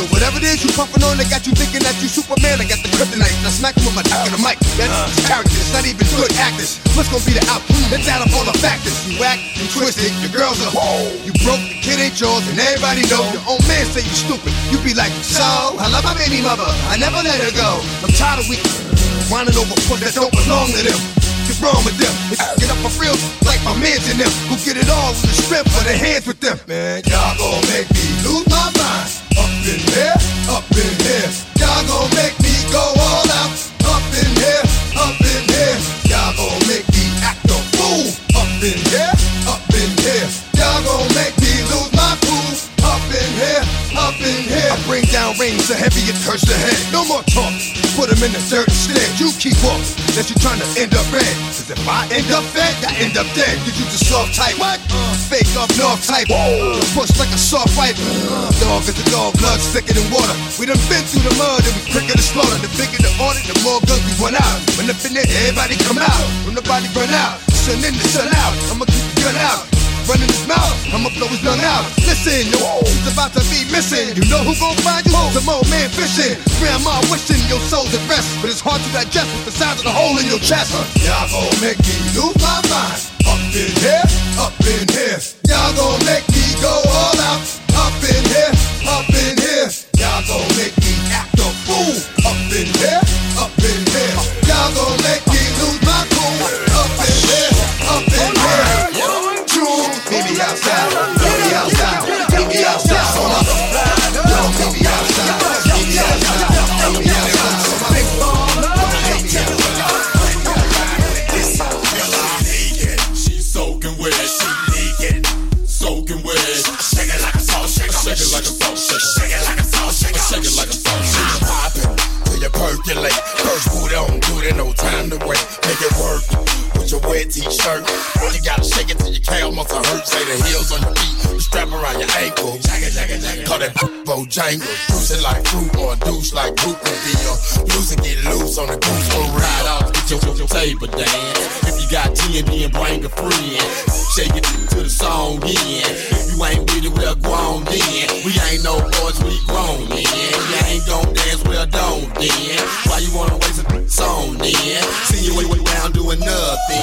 So whatever it is you puffin' on, they got you thinking that you Superman. I got the kryptonite, I smack him with my dick in the mic. That's character, it's not even good actors. What's gonna be the outcome? Let's add up all the factors. You whack, you twisted, your girls are you broke, the kid ain't yours, and everybody know. Your own man say you stupid. You be like, so, I love my baby mother, I never let her go. I'm tired of weak, whining over puss that don't belong to them. What's wrong with them? If you get up for real, like my mans in them, who get it all with the strength of their hands with them. Man, y'all gon' make me lose my mind. Up in here, up in here. Y'all gon' make me go all out. Up in here, up in here. Y'all gon' make me act a fool. Up in here, up in here. Y'all gon' make me lose my cool. Up in here, up in here. I bring down rings so heavy it hurts the head. No more talk, put them in the dirt instead. You keep up, that you trying to end up red. Cause if I end up fed, I end up dead. Cause you the soft type, what? Fake up north type. Push like a soft fight. Dog is a dog, blood thicker than water. We done been through the mud and we quicker to slaughter. The bigger the order, the more guns we run out. When up in there, everybody come out. When the body run out, sun in the sun out. I'ma keep the gun out. Running his mouth, I'ma blow his lung out. Listen, yo, he's about to be missing. You know who gon' find you? The more man fishing. Grandma wishing your soul's at rest, but it's hard to digest with the size of the hole in your chest. Y'all gon' make me lose my mind. Up in here, up in here. Y'all gon' make me go all out. Up in here, up in here. Y'all gon' make me act a fool. Up in here, up in here. Y'all gon' make me lose my cool. Up in here, up in here. Meet me outside, meet me outside, meet me outside, hold up. Yo, meet me outside, meet me outside, meet me outside. Big She's soaking wet, she leaking, soaking wet. Shake it like a salt shaker, shake it like a salt shaker, shake it like a salt shaker, shake it like a salt shaker. Poppin' till you percolate, first boot on, do it, no time to wait, make it work. Your wet t-shirt, you gotta shake it till your calf muscle hurt. Say the heels on your feet, the strap around your ankle. Call that Bojangle, juicing like fruit or a douche like Groot Mobile. Loose and get loose on the goose for real. Ride off, get your table dance. If you got TNT and bring a friend, shake it to the song in. If you ain't with it, well grown then. We ain't no boys, we grown then. You ain't gon' dance, well don't then. Why you wanna waste a song then? See you way around doing nothing.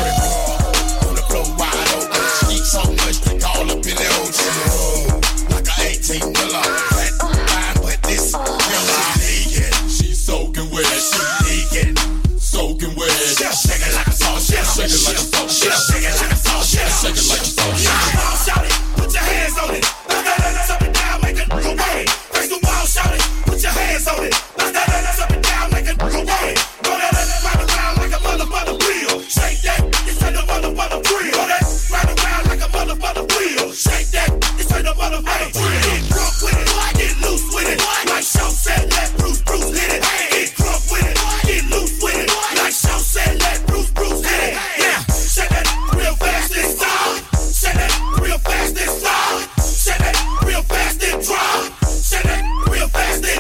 On the floor wide open, she so much they call up in the ocean. Like a 18-wheeler, flat fine, but this girl leaking. She's soaking wet, she leaking, soaking wet. Shake it like a salt shaker, shake it like a salt shaker, shake it like a salt shaker, shake it like a salt shaker. Shout it, put your hands on it. Up and down, make it go away. Face the wall, shout it, put your hands on it. Up and down, make it go away. Ride around like a mother wheel. Shake that, it's like a mother wheel. Ride around like a mother wheel. Shake that, it's like a mother wheel. Get drunk with it, get loose with it. Like Shaw said, let Bruce hit it. Get drunk with it, get loose with it. Like Shaw said, let Bruce hit it. Yeah, shake that real fast this time. Shake that real fast this time. Shake that real fast and drop. Shake that real fast and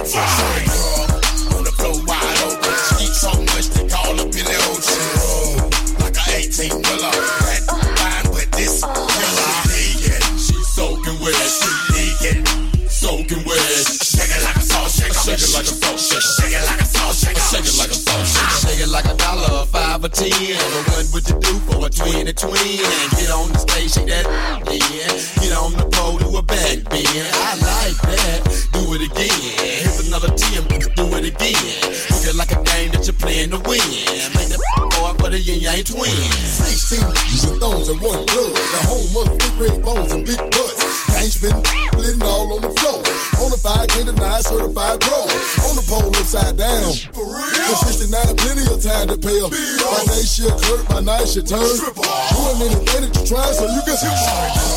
drop. On the floor wide open, she so much they call up in the ocean. Like a 18-wheeler, flat fine, but this girl leaking. She's soaking wet, she leaking, soaking wet. Shake it like a salt shaker, shake it like a salt shaker, shake it like a salt shaker, shake it like a salt shaker. Shake it like $1, $5 or $10. But what would you do for a 20-20? Get on the stage, shake that yeah. Get on the pole, do a back bend. I like that, do it again. Here's another 10, do it again. Look it like a game that you're playing to win. Make that boy for the yin-yang twin. 16 with those in one blood. The home of big red bones and big butts. Gangs been splitting all on the floor. On the 5, 9 certified pro. On the pole upside down. For real? For 69, plenty of time to pay up. My day shit hurt, my night shit turn. Doing anything that you try so you can see.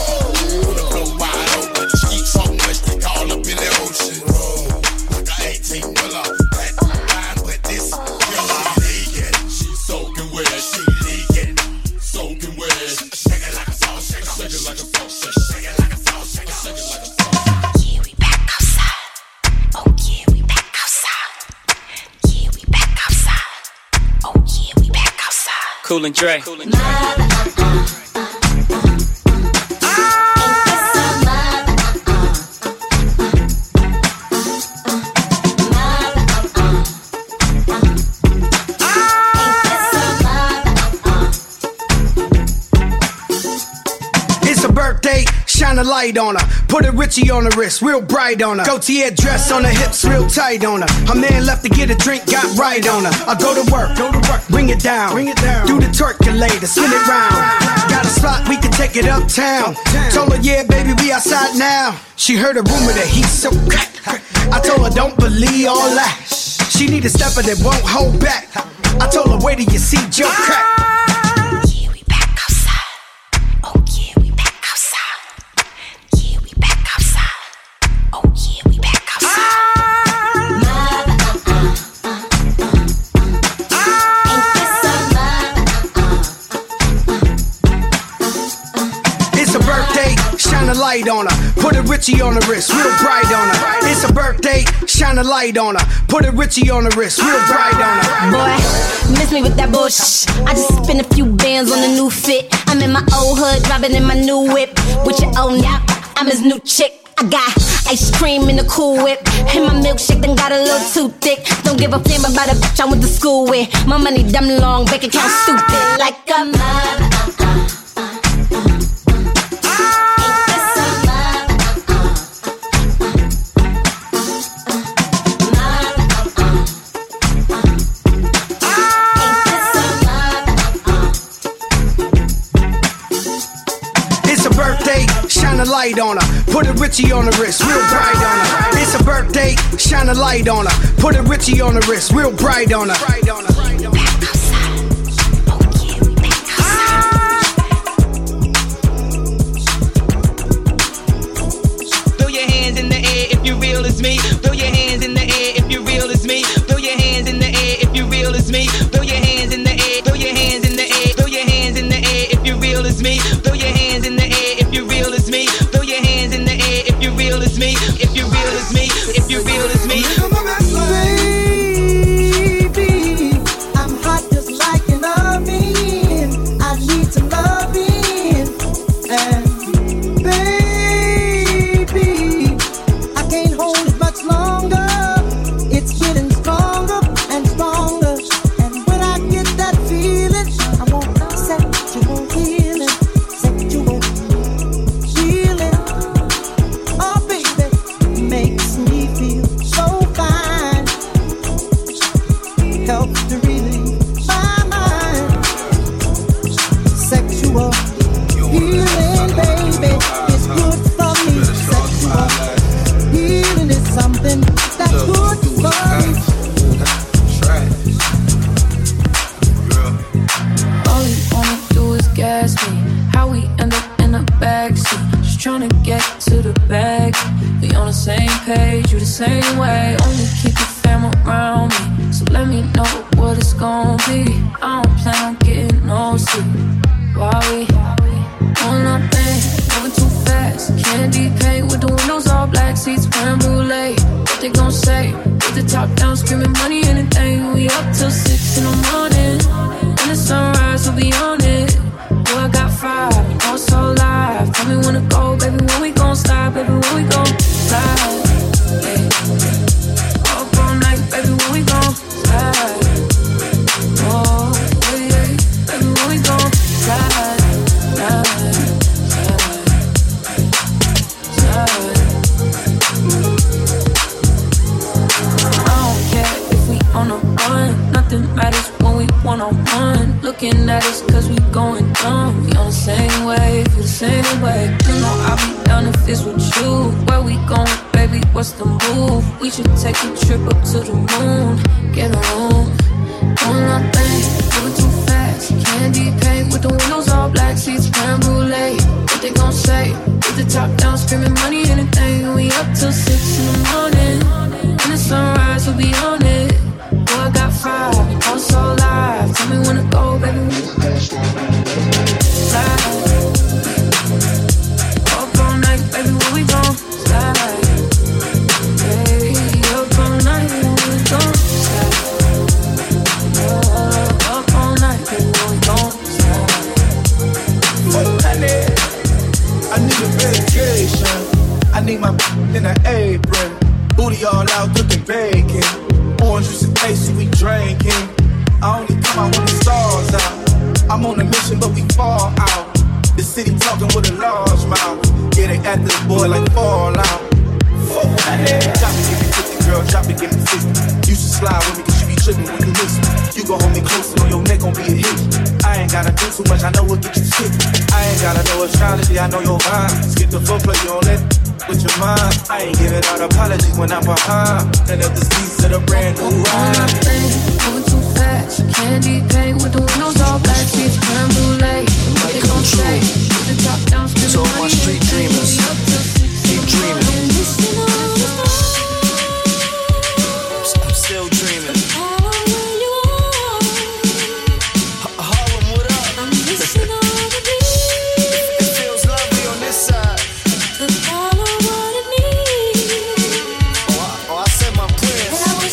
On the floor wide open, she so much they call up in the ocean. Like a 18-wheeler, flat fine, but this girl leaking. She's soaking wet, she leaking, soaking wet. Shake it like a salt shaker, shake it like a salt shaker, shake it like a salt shaker, shake it like a salt shaker. Yeah, we back outside. Oh yeah, we back outside. Yeah, we back outside. Oh yeah, we back outside. Cool and Dre. shine a light on her. Put a Richie on the wrist, real bright on her. Gaultier dress on the hips, real tight on her. Her man left to get a drink, got right on her. I go to work, bring it down. Do the twerkulator, spin it round. Got a spot, we can take it uptown. Told her, yeah, baby, we outside now. She heard a rumor that he's so crack. I told her, don't believe all that. She need a stepper that won't hold back. I told her, wait till you see Joe crack. Yeah, we back outside. Oh yeah, we back outside. Yeah, we back outside. Oh yeah, we back outside. It's a birthday, shine a light on her. Put a Richie on the wrist, real bright on her. It's a birthday, shine a light on her. Put a Richie on the wrist, real bright on her. Boy, miss me with that bullshit. I just spent a few bands on a new fit. I'm in my old hood, driving in my new whip. With your old nap, I'm his new chick. I got ice cream in the Cool Whip. And my milkshake done got a little too thick. Don't give a damn about a bitch I went to school with. My money dumb long, bank account stupid. Like a mother. Shine a light on her, put a Richie on the wrist, real bright on her. It's a birthday, shine a light on her, put a Richie on the wrist, real bright on her. Back outside. Oh yeah, we back outside. Throw your hands in the air if you real as me. Throw your hands in the air if you real as me. Throw your hands in the air if you real as me. Throw your hands in the air. Throw your hands in the air. Throw your hands in the air if you real as me. Throw your hands in the air if you real as me. Throw your hands in the air if you real as me. If you real as me. If you real as me. Baby, I'm hot just like an oven. I need some loving. And baby, I can't hold it much longer. It's getting stronger and stronger. And when I get that feeling, I want sexual healing. Sexual healing. Oh baby, makes me feel so fine. Helps to relieve my mind. Sexual healing, baby, is good for me. Sexual healing is something that's good for me. All you wanna do is gas me. How we end up in the backseat, just tryna get to the bag. We on the same page, you the same way. Only keep your fam around me, so let me know what it's gon' be. I don't plan on getting no sleep. While we on our thing, moving too fast. Candy paint with the windows all black, seats creme brulee. What they gon' say? With the top down, screaming money, anything. We up till 6 in the morning. When the sunrise, we'll be on it. Boy, I got fire, oh so live. Tell me when to go, baby, when we gon' slide, baby, when we gon' slide. Hey. Up all night, baby, when we gon' slide. Oh, yeah, yeah. Baby, when we gon' slide, slide, slide, slide. I don't care if we on a run, nothing matters when we one-on-one. Looking at us cause we going dumb. We on the same wave, feel the same way. You know I'll be down if it's with you. Where we going, baby, what's the move? We should take a trip up to the moon. Get a room, doing nothing, moving too fast. Candy paint with the windows all black, seats creme brulee. What they gon' say? With the top down, screaming money, anything. We up till 6 in the morning. When the sunrise, we'll be on it. Boy, I got fire, oh so live. Tell me when to go, baby. Slide. Up all night, baby, when we gon' slide. Hey, up all night, when we gon' slide. Up all night, baby, when we gon' slide. I need a vacation. I need my in an apron. Booty all out cooking bacon. Orange juice and Casey, we drinking. I only come out when the stars out. I'm on a mission, but we fall out. The city talking with a large mouth. Yeah, they after the boy like Fallout. Drop it, give me 50, girl, drop it, give me 50. You should slide with me, cause you be tripping when you miss me. You gon' hold me close and on your neck gon' be a hit. I ain't gotta do too much, I know what get you sick. I ain't gotta know astrology, I know your vibe. Skip the foreplay, you don't let with your mind. I ain't giving out apologies when I'm behind. And if this piece of the brand new ride. Moving too fast, candy paint with the windows all black. It's creme brulee, what they gon' say? Put the top down, spin the money. all my street dreamers, keep dreaming. I'm still dreaming. Harlem, what up? It feels lovely on this side. Oh, I said my prayers.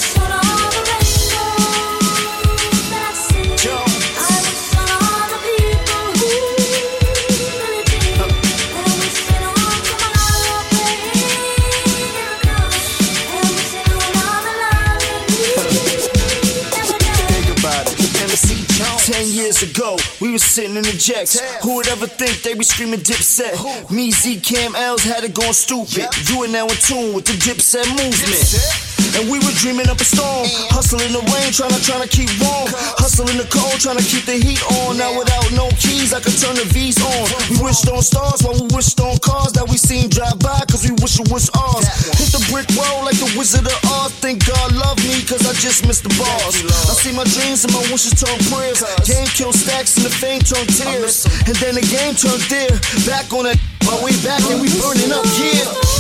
Years ago, we was sitting in the jacks. Who would ever think they be screaming Dipset? Me, Z, Cam, L's had it going stupid. You are now in tune with the Dipset movement. And we were dreaming up a storm, hustling the rain, trying to keep warm, hustling the cold, trying to keep the heat on. Now without no keys, I could turn the V's on. We wished on stars while we wished on cars that we seen drive by, cause we wish it was ours. Hit the brick road like the Wizard of Oz. Thank God love me, cause I just missed the bars. I see my dreams and my wishes turn prayers. Game killed stacks and the fame turned tears. And then the game turned there. Back on that, my way back and we burning up, yeah.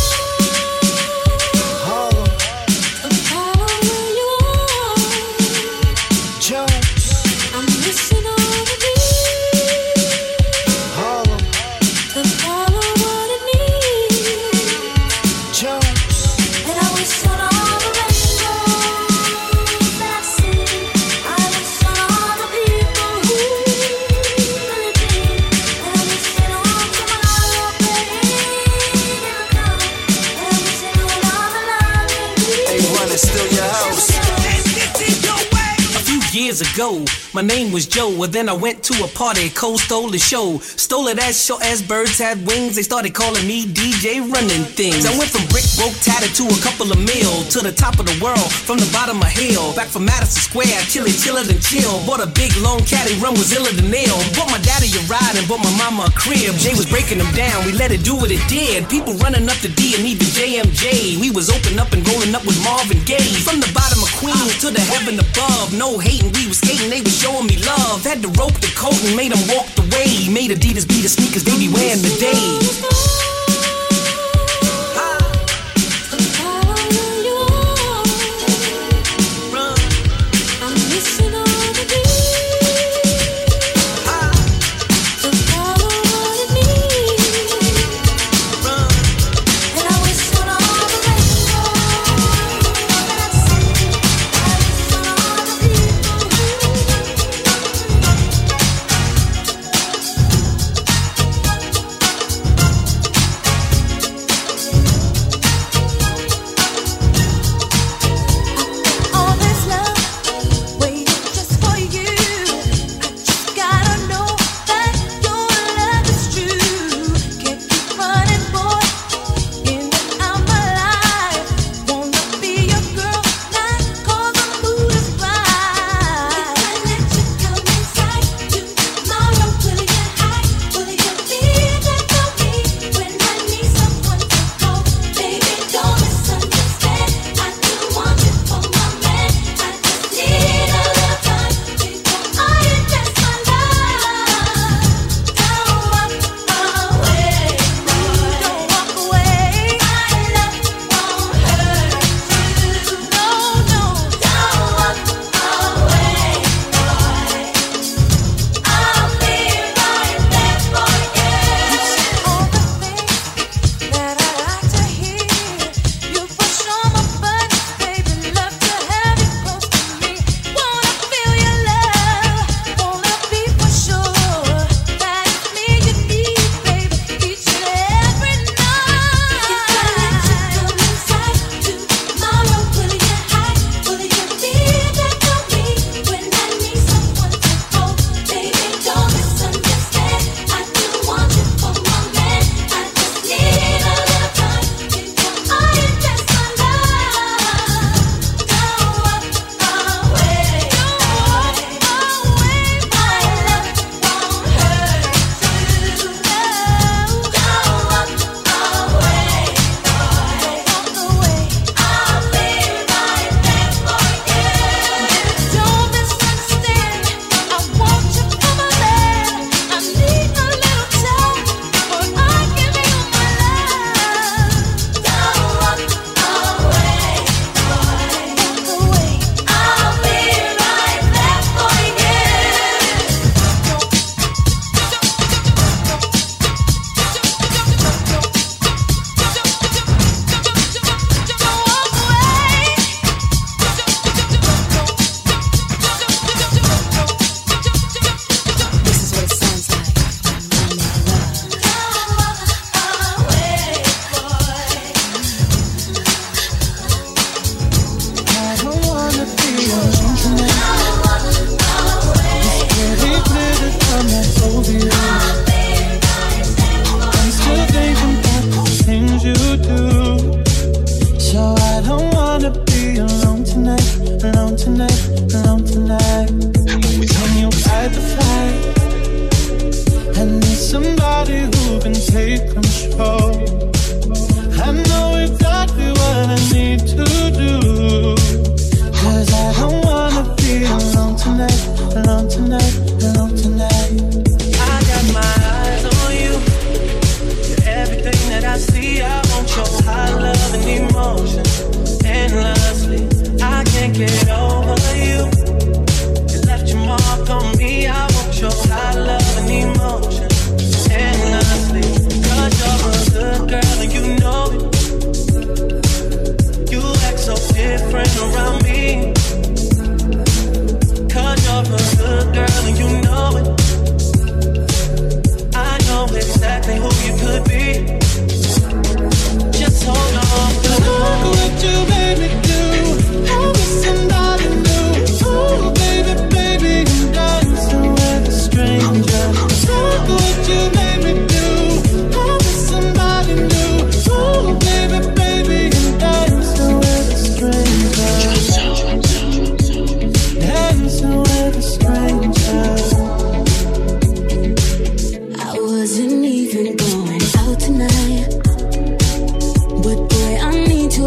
Years ago, my name was Joe. Well, then I went to a party, Cole stole the show. Stole it as short as birds had wings. They started calling me DJ Running Things. I went from brick broke tatted to a couple of mil, to the top of the world, from the bottom of hell. Back from Madison Square, chiller than chill. Bought a big long caddy, rum was iller than nail. Bought my daddy a ride and bought my mama a crib. Jay was breaking them down, we let it do what it did. People running up to D and even JMJ. We was open up and rolling up with Marvin Gaye. From the bottom of Queens to the heaven above, no hating. We was skating, they was showing me love. Had to rope the coat and made them walk the way. Made Adidas be the sneakers they be wearing today.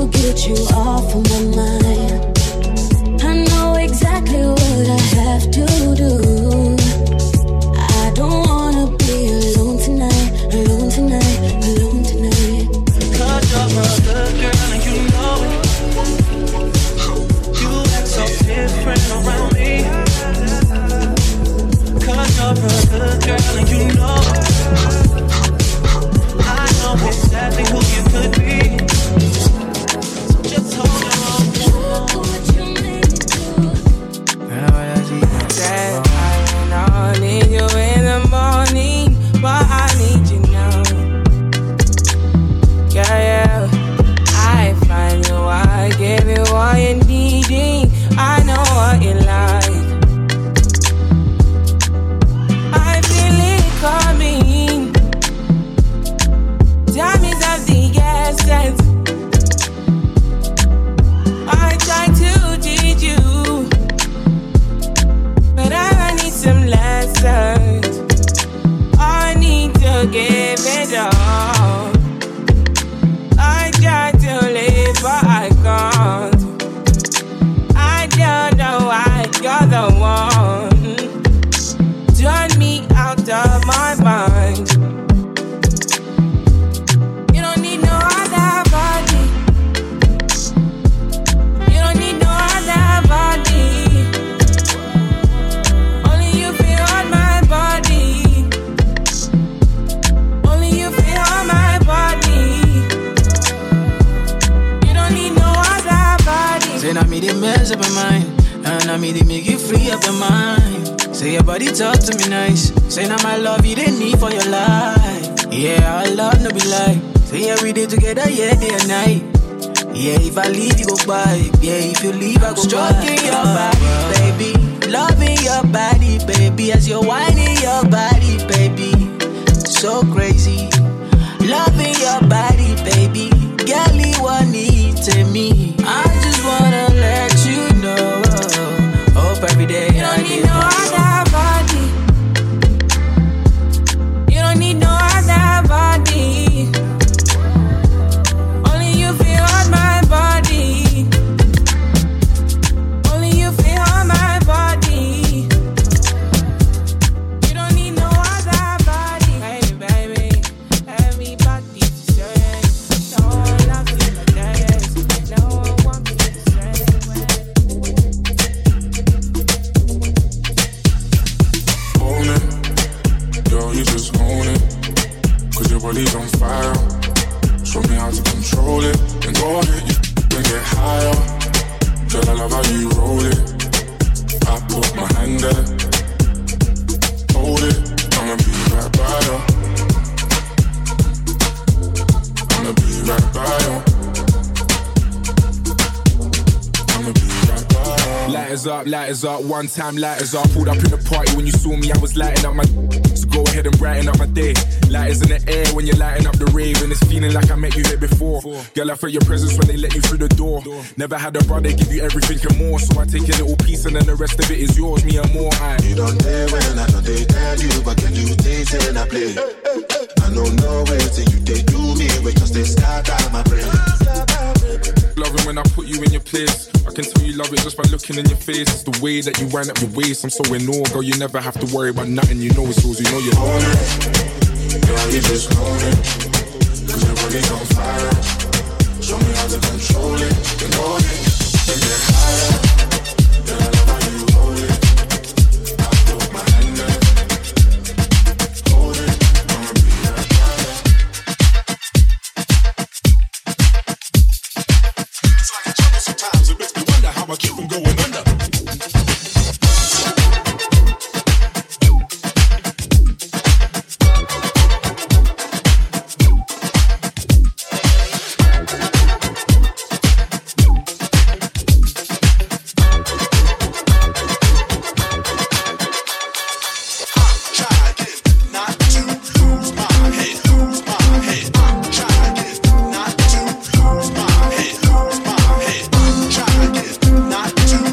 get you off of my mind. I know exactly what I have to do. I don't wanna be alone tonight, alone tonight, alone tonight. 'Cause you're a good girl and you know it. You act so different around me. 'Cause you're a good girl and you know it. I know exactly who you could be. So just hold on. I need you in the morning, but I need you now. Yeah, I find you, I give you all you needing. I know what you like. I feel it coming. Time is of the essence. I try to teach you, but I need some lessons. I need to give it all. I try to live, but I can't. I don't know why you're the one. Turn me out of my mind. You don't need no other body. You don't need no other body. Only you feel on my body. Only you feel on my body. You don't need no other body. Say now me they mess up my mind, and now me they make you free up your mind. Say your body talk to me nice. Say now my love you didn't need for your life. Yeah, our love no be lie. Say every day together, yeah, day and night. Yeah, if I leave you go by. Yeah, if you leave I go stroking your body, baby. Loving your body, baby. As you're whining your body, baby. So crazy. Loving your body, baby. Girl, you want it to me. I just wanna let you know. Hope every day You don't need no other body. You don't need no other body. Only you feel on my body. Only you feel on my body. You don't need no other body. Baby, baby, everybody say no one loves you like that. No one wants you the same way. Own it, girl, you just own it. 'Cause your body's on fire. Show me how to control it. And go ahead, you then get higher. Girl, I love how you roll it. I put my hand there. Hold it, I'ma be right by you. I'ma be right by you. I'ma be right by you. Lighters up, one time lighters up. Pulled up in the party when you saw me, I was lighting up my. So go ahead and brighten up my day. Lighters in the air when you're lighting up the rave, and it's feeling like I met you here before. Girl, I felt your presence when they let you through the door. Never had a brother give you everything and more, so I take a little piece and then the rest of it is yours, me and more. You don't dare when I know they tell you, but can you taste it and I play? I don't know where till you they do me, we just they scatter my brain. Loving when I put you in your place. I can tell you love it just by looking in your face. It's the way that you wind up your waist. I'm so in awe, girl, you never have to worry about nothing. You know it's yours, you know you own it. Girl, you just own it. 'Cause your body's on fire. Show me how to control it. And go ahead, and get higher. Girl, I love how you hold it. I put my hand there. Hold it, I'ma be right by you. It's like a jungle sometimes. It makes me wonder how I keep from going under. Not to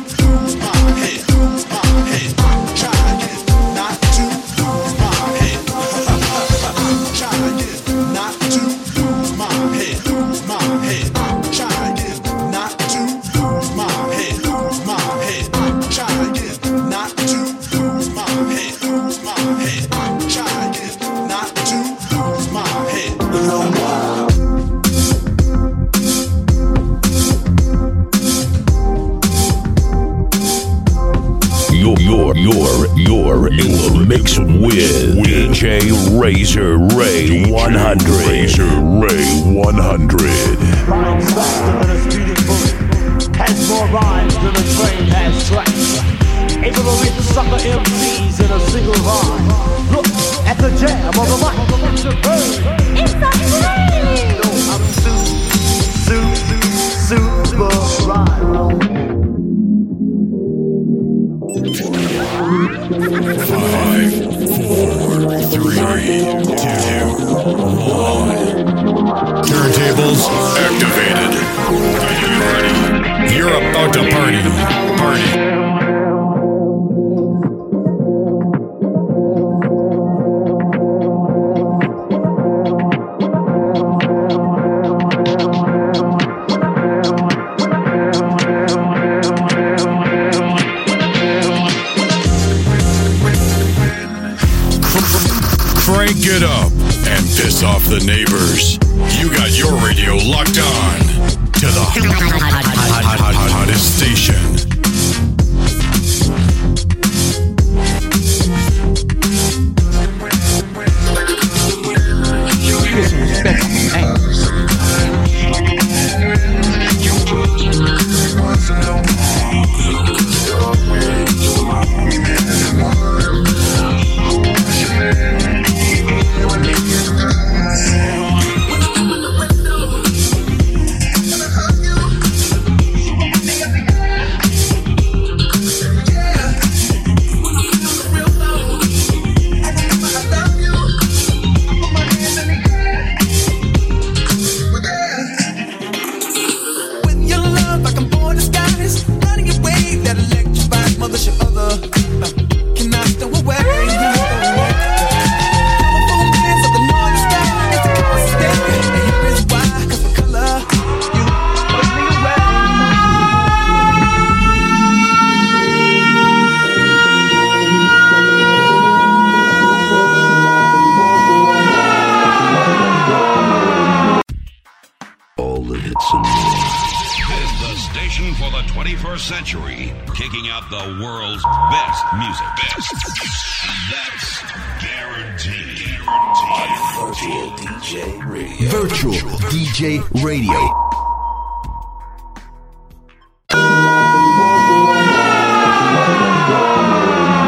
You're in the mix with DJ Razor Ray 100. Razor Ray 100. Rhymes faster than a speeding bullet. Has more rhymes than a train has tracks. Able to reach sucker MCs in a single rhyme. Look at the jam on the mic. It's a train. No, I'm super rhyme. 5, 4, 3, 2, 1. Turntables activated. Are you ready? You're about to party. Crank it up and piss off the neighbors. You got your radio locked on to the hottest station. Century, kicking out the world's best music. That's guaranteed. Virtual DJ Radio.